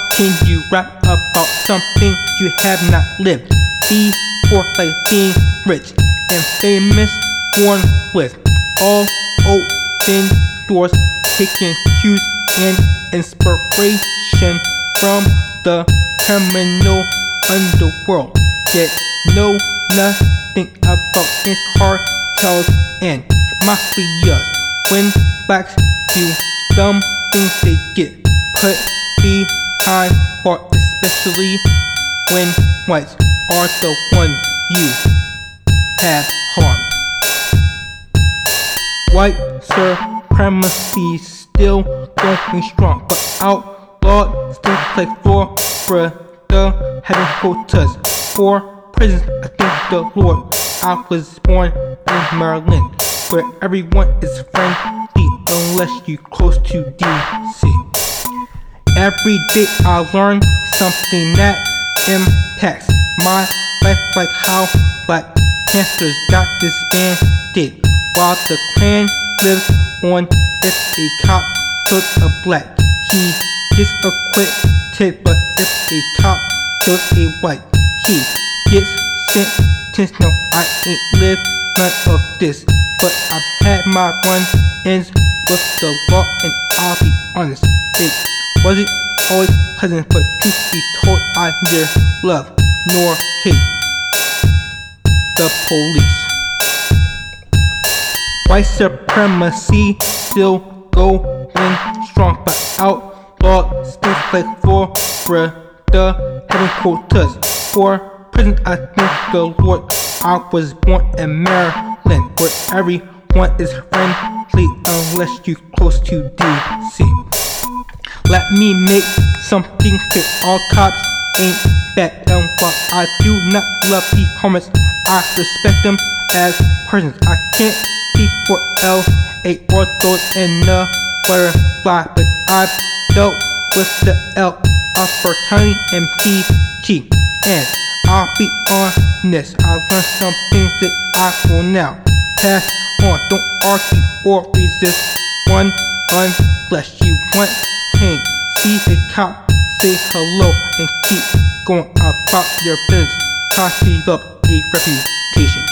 can you rap about something you have not lived? Before like being rich and famous, born with all open doors, taking cues and inspiration from the criminal underworld, yet know nothing about his cartels and mafias. When blacks do dumb things, they get put behind bars, especially when whites are the ones you have harmed. White supremacy still going strong, but outlawed states like Florida having quotas for prisons. I thank the Lord I was born in Maryland, where everyone is friendly unless you close to DC. Every day I learn something that impacts my life, like how Black Panthers got disbanded while the Klan lives on. If a cop kills a black, he gets acquitted, but if a cop kills a white, he gets sentenced. No, I ain't lived none of this, but I've had my run-ins with the law, and I'll be honest, it wasn't always pleasant, but truth be told, I neither love nor hate the police. White supremacy still going strong, but outlawed states like Florida having quotas for prison. I thank the Lord I was born in Maryland, where everyone is friendly unless you close to DC. Let me make something clear, all cops ain't bad, and while I do not love the homeless, I respect them as persons. I can't speak for LA or those in the butterfly, but I've dealt with the L of fraternity and PG, and I'll be honest, I learned some things that I will now pass on. Don't argue or resist one unless you want pain. See a cop, say hello, and keep going about your business. Try to develop a reputation.